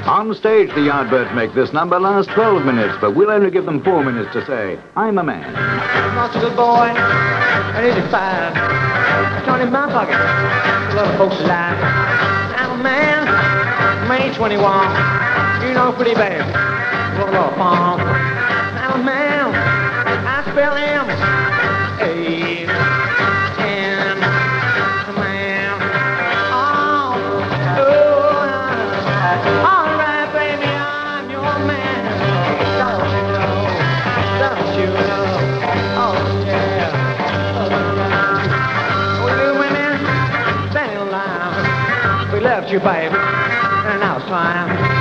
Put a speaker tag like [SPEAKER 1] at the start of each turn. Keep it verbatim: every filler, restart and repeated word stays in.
[SPEAKER 1] On stage, the Yardbirds make this number last twelve minutes, but we'll only give them four minutes to say, I'm a man.
[SPEAKER 2] I'm a good boy, and eighty-five. Twenty in my pocket, a lot of folks alive. I'm a man, I'm age twenty-one. You know, pretty baby, roll off farm. I'm a man, I spell him, A, N, a man. Oh, oh, all right, baby, I'm your man. Don't you know, don't you know, oh yeah, oh yeah. Oh, you women, stand in line. We left you, baby, and now it's time.